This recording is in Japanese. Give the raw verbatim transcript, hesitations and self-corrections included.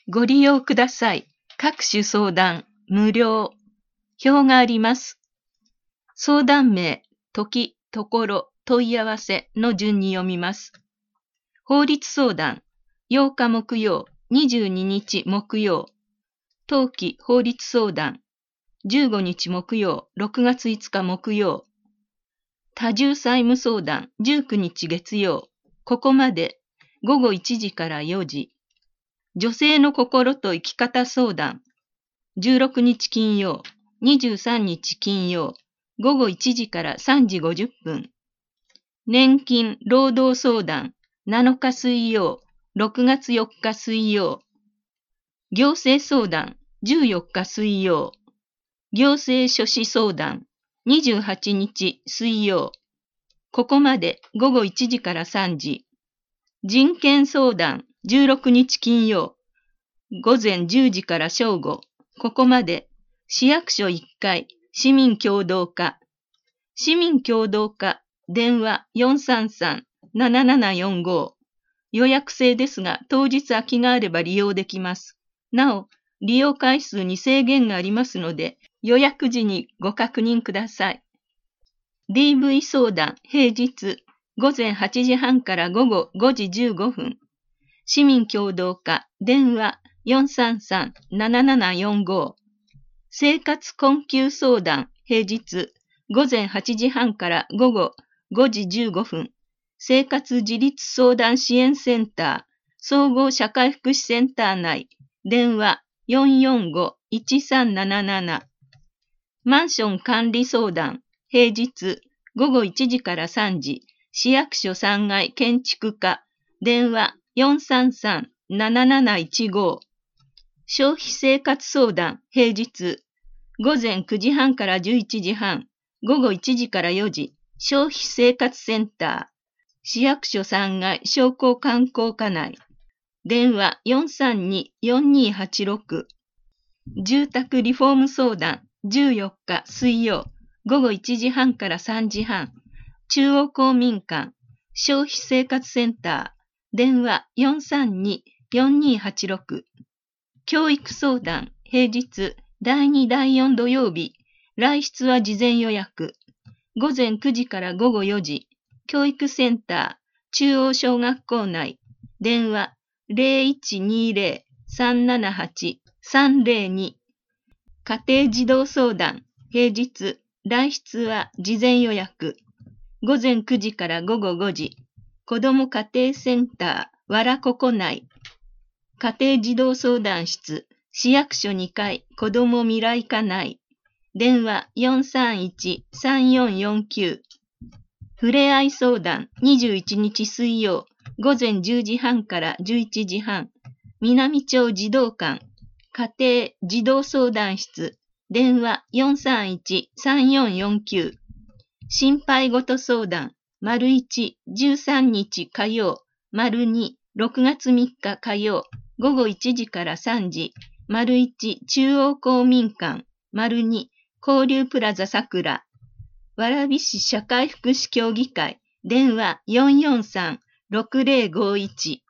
ご利用ください。各種相談、無料。表があります。相談名、時、ところ、問い合わせの順に読みます。法律相談、ようか木曜、にじゅうににち木曜。当期法律相談、じゅうごにち木曜、ろくがついつか木曜。多重債務相談、じゅうくにち月曜。ここまで、ごごいちじからよじ。女性の心と生き方相談、じゅうろくにち金曜、にじゅうさんにち金曜、ごごいちじからさんじごじゅっぷん。年金労働相談、なのか水曜、ろくがつよっか水曜。行政相談、じゅうよっか水曜。行政書士相談、にじゅうはちにち水曜。ここまでごごいちじからさんじ。人権相談、じゅうろくにち金曜。ごぜんじゅうじから正午。ここまで市役所いっかい、市民協働課。市民協働課、電話 よんさんさんななななよんご。予約制ですが、当日空きがあれば利用できます。なお、利用回数に制限がありますので、予約時にご確認ください。ディーブイ 相談、平日、ごぜんはちじはんから午後ごじじゅうごふん。市民協働課、電話 よんさんさんななななよんご。生活困窮相談、平日、ごぜんはちじはんから午後ごじじゅうごふん。生活自立相談支援センター、総合社会福祉センター内、電話 よんよんごいちさんなななな。マンション管理相談、平日、ごごいちじからさんじ、市役所さんがい建築課、電話 よんさんさんなななないちご。消費生活相談、平日、ごぜんくじはんからじゅういちじはん、ごごいちじからよじ、消費生活センター、市役所さんがい商工観光課内、電話 よんさんによんにはちろく。住宅リフォーム相談、じゅうよっか水曜、ごごいちじはんからさんじはん、中央公民館、消費生活センター、電話 よんさんによんにはちろく。教育相談、平日、だいにだいよん土曜日、来室は事前予約。ごぜんくじからごごよじ、教育センター、中央小学校内、電話 ゼロいちにゼロさんななはちさんゼロに。家庭児童相談、平日、来室は事前予約。ごぜんくじからごごごじ、子ども家庭センター、わらここ内。家庭児童相談室、市役所にかい、子ども未来課内。電話 よんさんいちさんよんよんきゅう。ふれあい相談、にじゅういちにち水曜、ごぜんじゅうじはんからじゅういちじはん。南町児童館、家庭児童相談室、電話 よんさんいちさんよんよんきゅう。心配事相談、丸いち、じゅうさんにち火曜、丸に、ろくがつみっか火曜、ごごいちじからさんじ、丸いち、中央公民館、丸に、交流プラザ桜、蕨市社会福祉協議会、電話 よんよんさんろくゼロごいち。